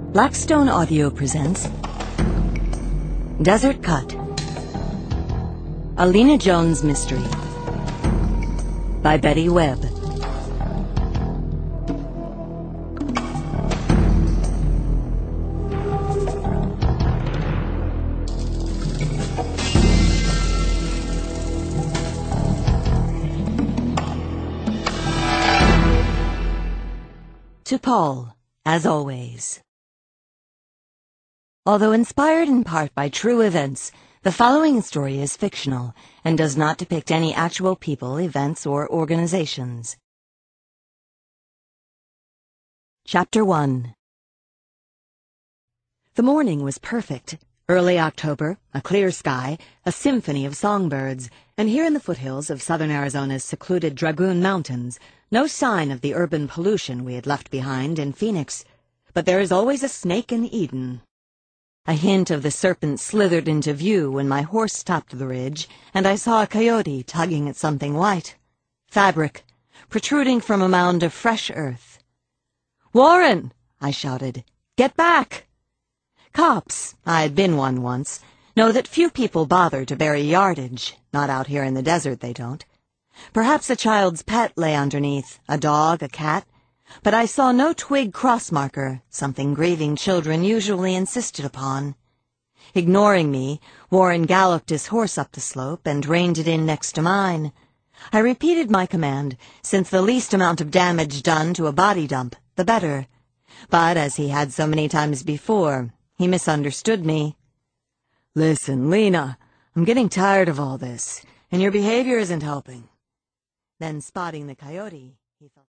Blackstone Audio presents Desert Cut, a Lena Jones mystery by Betty Webb. To Paul, as always. Although inspired in part by true events, the following story is fictional and does not depict any actual people, events, or organizations. Chapter 1. The morning was perfect. Early October, a clear sky, a symphony of songbirds, and here in the foothills of southern Arizona's secluded Dragoon Mountains, no sign of the urban pollution we had left behind in Phoenix. But there is always a snake in Eden. A hint of the serpent slithered into view when my horse topped the ridge, and I saw a coyote tugging at something white. Fabric, protruding from a mound of fresh earth. "Warren!" I shouted. "Get back!" Cops, I had been one once, know that few people bother to bury yardage. Not out here in the desert, they don't. Perhaps a child's pet lay underneath, a dog, a cat. But I saw no twig cross-marker, something grieving children usually insisted upon. Ignoring me, Warren galloped his horse up the slope and reined it in next to mine. I repeated my command, since the least amount of damage done to a body dump, the better. But as he had so many times before, he misunderstood me. "Listen, Lena, I'm getting tired of all this, and your behavior isn't helping." Then spotting the coyote, he felt